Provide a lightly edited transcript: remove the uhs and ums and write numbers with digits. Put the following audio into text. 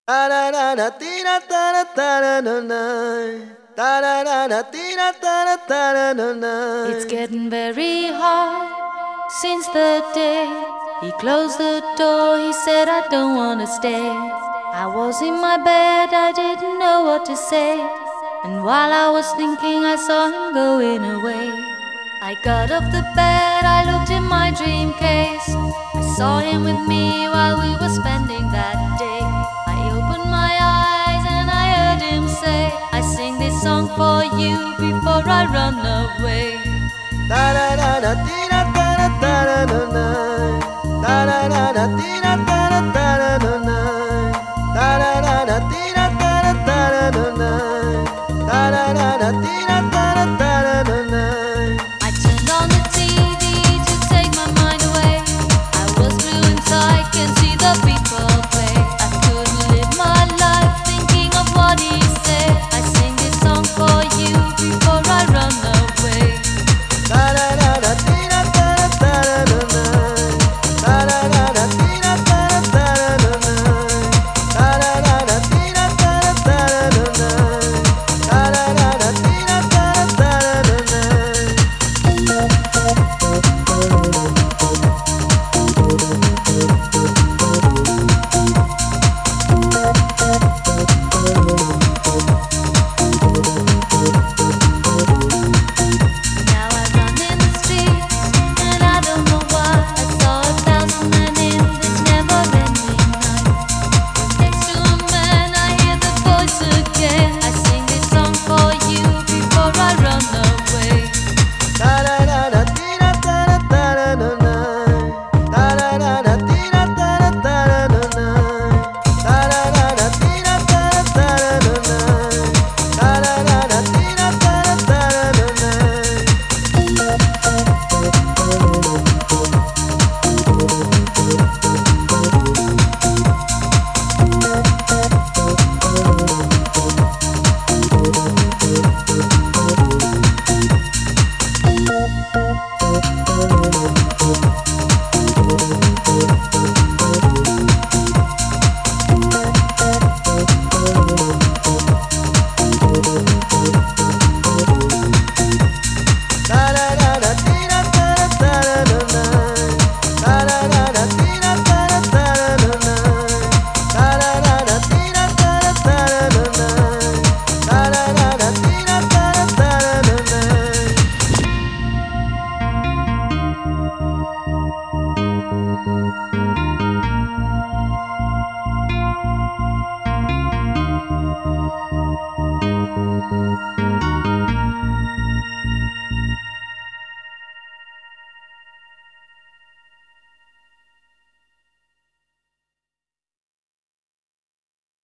It's getting very hard since the day he closed the door. He said, I don't wanna stay. I was in my bed, I didn't know what to say. And while I was thinking, I saw him going away. I got off the bed, I looked in my dream case. I saw him with me while we were spending that day. I opened my eyes and I heard him say, I sing this song for you before I run away. I turned on the TV to take my mind away. I was blue inside, can see the people play. I couldn't live my life thinking of what he said. I sing this song for you before I run away. Now I run in the streets and I don't know why. I saw 1,000 men in this never-ending night. Next to a man I hear the voice again. I sing this song for you before I run away.